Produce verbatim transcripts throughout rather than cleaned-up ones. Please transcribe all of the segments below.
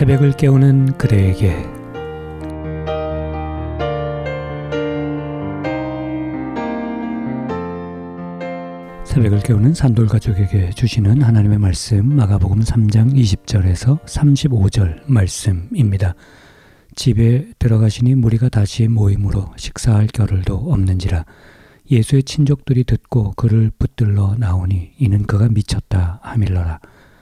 새벽을 깨우는 그대에게 새벽을 깨우는 산돌가족에게 주시는 하나님의 말씀 마가복음 삼 장 이십 절에서 삼십오 절 말씀입니다. 집에 들어가시니 무리가 다시 모임으로 식사할 겨를도 없는지라 예수의 친족들이 듣고 그를 붙들러 나오니 이는 그가 미쳤다 하밀러라.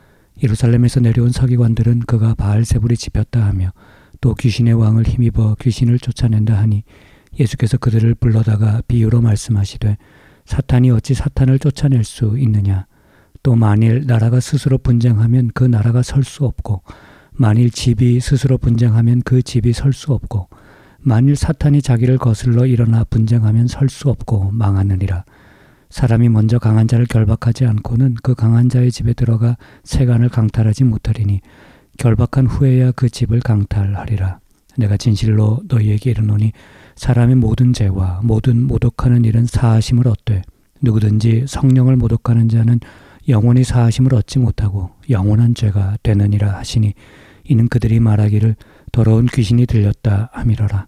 예루살렘에서 내려온 서기관들은 그가 바알세불이 집혔다 하며 또 귀신의 왕을 힘입어 귀신을 쫓아낸다 하니 예수께서 그들을 불러다가 비유로 말씀하시되 사탄이 어찌 사탄을 쫓아낼 수 있느냐. 또 만일 나라가 스스로 분쟁하면 그 나라가 설 수 없고 만일 집이 스스로 분쟁하면 그 집이 설 수 없고 만일 사탄이 자기를 거슬러 일어나 분쟁하면 설 수 없고 망하느니라. 사람이 먼저 강한 자를 결박하지 않고는 그 강한 자의 집에 들어가 세간을 강탈하지 못하리니 결박한 후에야 그 집을 강탈하리라. 내가 진실로 너희에게 이르노니 사람의 모든 죄와 모든 모독하는 일은 사하심을 얻되 누구든지 성령을 모독하는 자는 영원히 사하심을 얻지 못하고 영원한 죄가 되느니라 하시니 이는 그들이 말하기를 더러운 귀신이 들렸다 하미러라.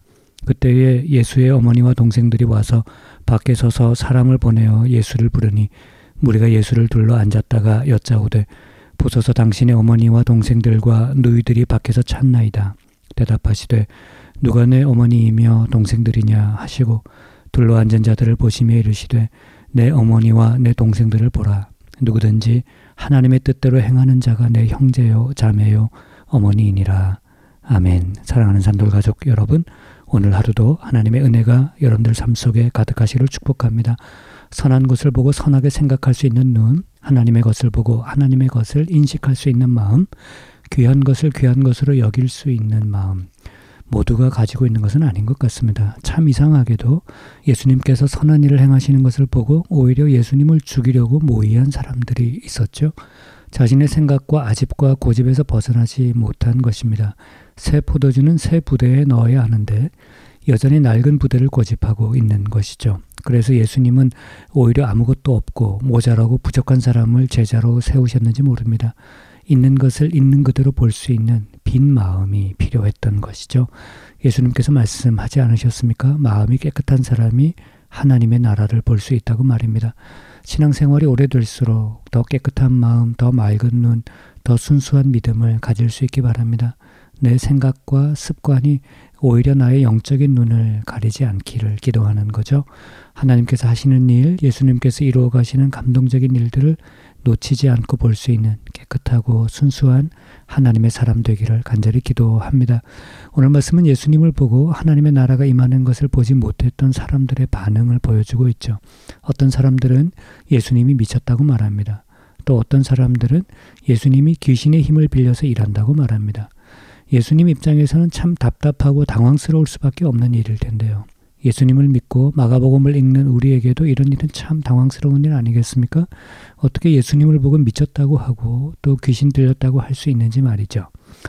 그때에 예수의 어머니와 동생들이 와서 밖에 서서 사람을 보내어 예수를 부르니 무리가 예수를 둘러 앉았다가 여짜오되 보소서 당신의 어머니와 동생들과 누이들이 밖에서 찾나이다. 대답하시되 누가 내 어머니이며 동생들이냐 하시고 둘러 앉은 자들을 보시며 이르시되 내 어머니와 내 동생들을 보라. 누구든지 하나님의 뜻대로 행하는 자가 내 형제요 자매요 어머니이니라. 아멘. 사랑하는 산돌가족 여러분, 오늘 하루도 하나님의 은혜가 여러분들 삶 속에 가득하시기를 축복합니다. 선한 것을 보고 선하게 생각할 수 있는 눈, 하나님의 것을 보고 하나님의 것을 인식할 수 있는 마음, 귀한 것을 귀한 것으로 여길 수 있는 마음, 모두가 가지고 있는 것은 아닌 것 같습니다. 참 이상하게도 예수님께서 선한 일을 행하시는 것을 보고 오히려 예수님을 죽이려고 모의한 사람들이 있었죠. 자신의 생각과 아집과 고집에서 벗어나지 못한 것입니다. 새 포도주는 새 부대에 넣어야 하는데 여전히 낡은 부대를 고집하고 있는 것이죠. 그래서 예수님은 오히려 아무것도 없고 모자라고 부족한 사람을 제자로 세우셨는지 모릅니다. 있는 것을 있는 그대로 볼 수 있는 빈 마음이 필요했던 것이죠. 예수님께서 말씀하지 않으셨습니까? 마음이 깨끗한 사람이 하나님의 나라를 볼 수 있다고 말입니다. 신앙생활이 오래될수록 더 깨끗한 마음, 더 맑은 눈, 더 순수한 믿음을 가질 수 있기 바랍니다. 내 생각과 습관이 오히려 나의 영적인 눈을 가리지 않기를 기도하는 거죠. 하나님께서 하시는 일, 예수님께서 이루어 가시는 감동적인 일들을 놓치지 않고 볼 수 있는 깨끗하고 순수한 하나님의 사람 되기를 간절히 기도합니다. 오늘 말씀은 예수님을 보고 하나님의 나라가 임하는 것을 보지 못했던 사람들의 반응을 보여주고 있죠. 어떤 사람들은 예수님이 미쳤다고 말합니다. 또 어떤 사람들은 예수님이 귀신의 힘을 빌려서 일한다고 말합니다. 예수님 입장에서는 참 답답하고 당황스러울 수밖에 없는 일일 텐데요. 예수님을 믿고 마가복음을 읽는 우리에게도 이런 일은 참 당황스러운 일 아니겠습니까? 어떻게 예수님을 보고 미쳤다고 하고 또 귀신 들렸다고 할 수 있는지 말이죠.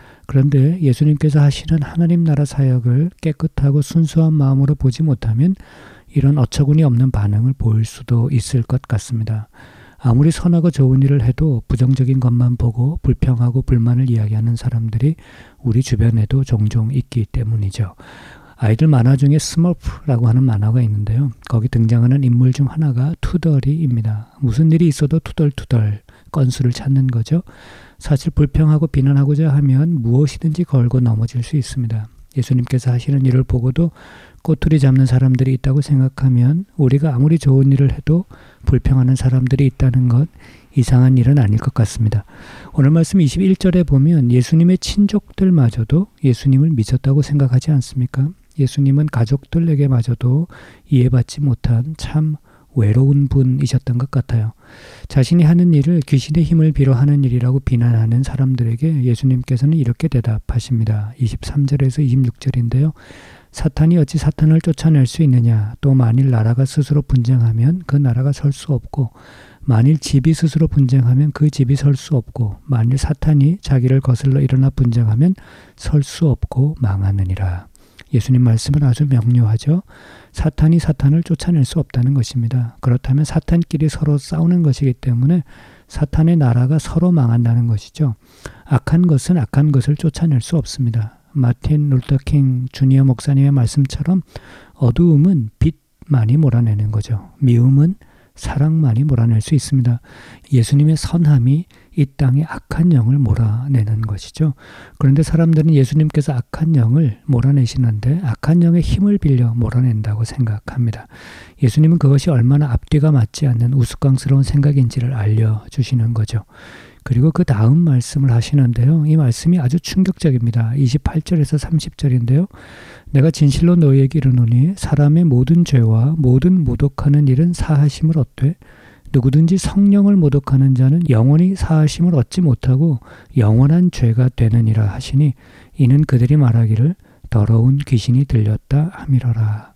그런데 예수님께서 하시는 하나님 나라 사역을 깨끗하고 순수한 마음으로 보지 못하면 이런 어처구니 없는 반응을 보일 수도 있을 것 같습니다. 아무리 선하고 좋은 일을 해도 부정적인 것만 보고 불평하고 불만을 이야기하는 사람들이 우리 주변에도 종종 있기 때문이죠. 아이들 만화 중에 스머프라고 하는 만화가 있는데요. 거기 등장하는 인물 중 하나가 투덜이입니다. 무슨 일이 있어도 투덜투덜 건수를 찾는 거죠. 사실 불평하고 비난하고자 하면 무엇이든지 걸고 넘어질 수 있습니다. 예수님께서 하시는 일을 보고도 꼬투리 잡는 사람들이 있다고 생각하면 우리가 아무리 좋은 일을 해도 불평하는 사람들이 있다는 것, 이상한 일은 아닐 것 같습니다. 오늘 말씀 이십일 절에 보면 예수님의 친족들마저도 예수님을 미쳤다고 생각하지 않습니까? 예수님은 가족들에게마저도 이해받지 못한 참 외로운 분이셨던 것 같아요. 자신이 하는 일을 귀신의 힘을 빌어 하는 일이라고 비난하는 사람들에게 예수님께서는 이렇게 대답하십니다. 이십삼 절에서 이십육 절인데요. 사탄이 어찌 사탄을 쫓아낼 수 있느냐. 또 만일 나라가 스스로 분쟁하면 그 나라가 설 수 없고 만일 집이 스스로 분쟁하면 그 집이 설 수 없고 만일 사탄이 자기를 거슬러 일어나 분쟁하면 설 수 없고 망하느니라. 예수님 말씀은 아주 명료하죠. 사탄이 사탄을 쫓아낼 수 없다는 것입니다. 그렇다면 사탄끼리 서로 싸우는 것이기 때문에 사탄의 나라가 서로 망한다는 것이죠. 악한 것은 악한 것을 쫓아낼 수 없습니다. 마틴 루터킹 주니어 목사님의 말씀처럼 어두움은 빛만이 몰아내는 거죠. 미움은 사랑만이 몰아낼 수 있습니다. 예수님의 선함이 이 땅에 악한 영을 몰아내는 것이죠. 그런데 사람들은 예수님께서 악한 영을 몰아내시는데 악한 영의 힘을 빌려 몰아낸다고 생각합니다. 예수님은 그것이 얼마나 앞뒤가 맞지 않는 우스꽝스러운 생각인지를 알려주시는 거죠. 그리고 그 다음 말씀을 하시는데요. 이 말씀이 아주 충격적입니다. 이십팔 절에서 삼십 절인데요. 내가 진실로 너희에게 이르노니 사람의 모든 죄와 모든 모독하는 일은 사하심을 얻되 누구든지 성령을 모독하는 자는 영원히 사하심을 얻지 못하고 영원한 죄가 되느니라 하시니 이는 그들이 말하기를 더러운 귀신이 들렸다 함이러라.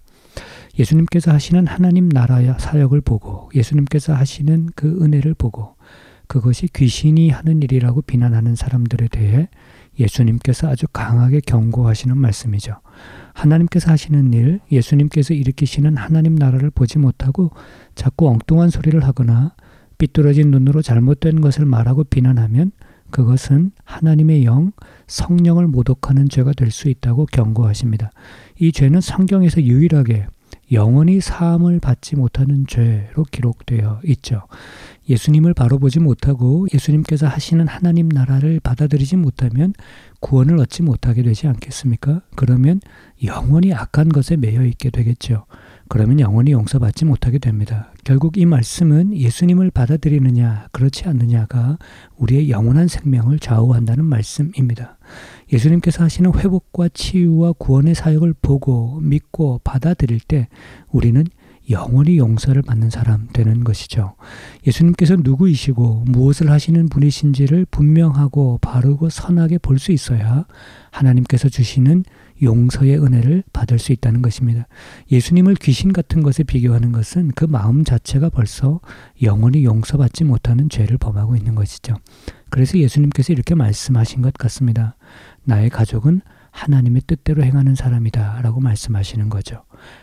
예수님께서 하시는 하나님 나라의 사역을 보고 예수님께서 하시는 그 은혜를 보고 그것이 귀신이 하는 일이라고 비난하는 사람들에 대해 예수님께서 아주 강하게 경고하시는 말씀이죠. 하나님께서 하시는 일, 예수님께서 일으키시는 하나님 나라를 보지 못하고 자꾸 엉뚱한 소리를 하거나 삐뚤어진 눈으로 잘못된 것을 말하고 비난하면 그것은 하나님의 영, 성령을 모독하는 죄가 될 수 있다고 경고하십니다. 이 죄는 성경에서 유일하게 영원히 사함을 받지 못하는 죄로 기록되어 있죠. 예수님을 바로 보지 못하고 예수님께서 하시는 하나님 나라를 받아들이지 못하면 구원을 얻지 못하게 되지 않겠습니까? 그러면 영원히 악한 것에 매여 있게 되겠죠. 그러면 영원히 용서받지 못하게 됩니다. 결국 이 말씀은 예수님을 받아들이느냐 그렇지 않느냐가 우리의 영원한 생명을 좌우한다는 말씀입니다. 예수님께서 하시는 회복과 치유와 구원의 사역을 보고 믿고 받아들일 때 우리는 영원히 용서를 받는 사람 되는 것이죠. 예수님께서 누구이시고 무엇을 하시는 분이신지를 분명하고 바르고 선하게 볼 수 있어야 하나님께서 주시는 용서의 은혜를 받을 수 있다는 것입니다. 예수님을 귀신 같은 것에 비교하는 것은 그 마음 자체가 벌써 영원히 용서받지 못하는 죄를 범하고 있는 것이죠. 그래서 예수님께서 이렇게 말씀하신 것 같습니다. 나의 가족은 하나님의 뜻대로 행하는 사람이다 라고 말씀하시는 거죠.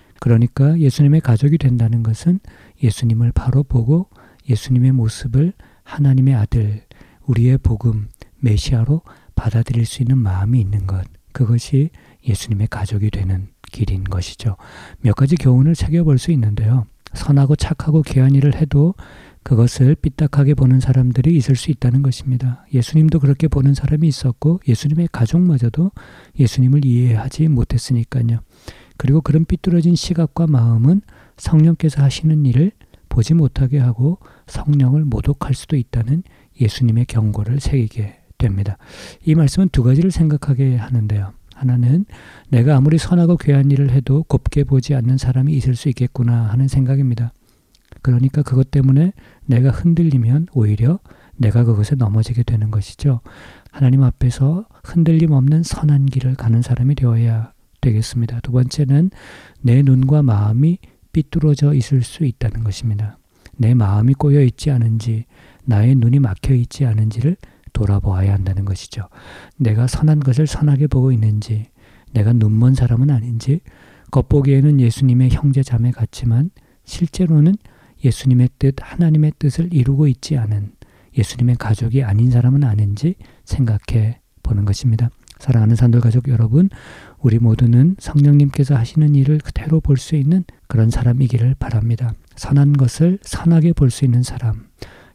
그러니까 예수님의 가족이 된다는 것은 예수님을 바로 보고 예수님의 모습을 하나님의 아들, 우리의 복음, 메시아로 받아들일 수 있는 마음이 있는 것. 그것이 예수님의 가족이 되는 길인 것이죠. 몇 가지 교훈을 새겨볼 수 있는데요. 선하고 착하고 귀한 일을 해도 그것을 삐딱하게 보는 사람들이 있을 수 있다는 것입니다. 예수님도 그렇게 보는 사람이 있었고 예수님의 가족마저도 예수님을 이해하지 못했으니까요. 그리고 그런 삐뚤어진 시각과 마음은 성령께서 하시는 일을 보지 못하게 하고 성령을 모독할 수도 있다는 예수님의 경고를 새기게 됩니다. 이 말씀은 두 가지를 생각하게 하는데요. 하나는 내가 아무리 선하고 귀한 일을 해도 곱게 보지 않는 사람이 있을 수 있겠구나 하는 생각입니다. 그러니까 그것 때문에 내가 흔들리면 오히려 내가 그것에 넘어지게 되는 것이죠. 하나님 앞에서 흔들림 없는 선한 길을 가는 사람이 되어야 되겠습니다. 두 번째는 내 눈과 마음이 삐뚤어져 있을 수 있다는 것입니다. 내 마음이 꼬여 있지 않은지 나의 눈이 막혀 있지 않은지를 돌아보아야 한다는 것이죠. 내가 선한 것을 선하게 보고 있는지 내가 눈먼 사람은 아닌지 겉보기에는 예수님의 형제 자매 같지만 실제로는 예수님의 뜻, 하나님의 뜻을 이루고 있지 않은 예수님의 가족이 아닌 사람은 아닌지 생각해 보는 것입니다. 사랑하는 산돌가족 여러분, 우리 모두는 성령님께서 하시는 일을 그대로 볼 수 있는 그런 사람이기를 바랍니다. 선한 것을 선하게 볼 수 있는 사람,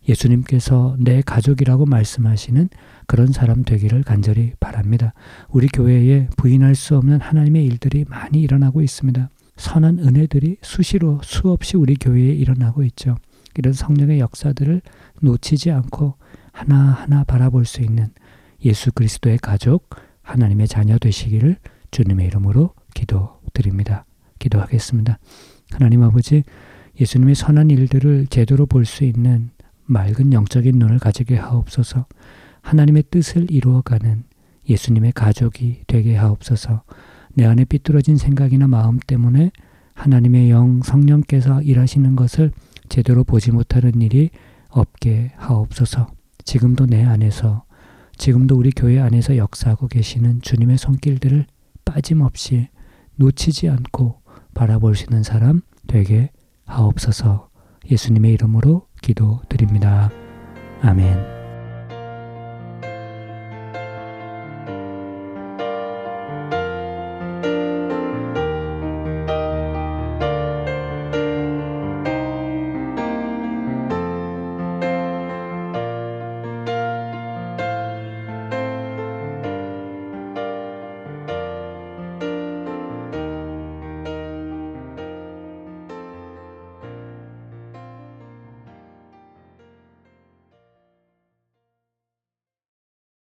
예수님께서 내 가족이라고 말씀하시는 그런 사람 되기를 간절히 바랍니다. 우리 교회에 부인할 수 없는 하나님의 일들이 많이 일어나고 있습니다. 선한 은혜들이 수시로 수없이 우리 교회에 일어나고 있죠. 이런 성령의 역사들을 놓치지 않고 하나하나 바라볼 수 있는 예수 그리스도의 가족, 하나님의 자녀 되시기를 주님의 이름으로 기도드립니다. 기도하겠습니다. 하나님 아버지, 예수님의 선한 일들을 제대로 볼 수 있는 맑은 영적인 눈을 가지게 하옵소서. 하나님의 뜻을 이루어가는 예수님의 가족이 되게 하옵소서. 내 안에 삐뚤어진 생각이나 마음 때문에 하나님의 영 성령께서 일하시는 것을 제대로 보지 못하는 일이 없게 하옵소서. 지금도 내 안에서, 지금도 우리 교회 안에서 역사하고 계시는 주님의 손길들을 빠짐없이 놓치지 않고 바라볼 수 있는 사람 되게 하옵소서. 예수님의 이름으로 기도드립니다. 아멘.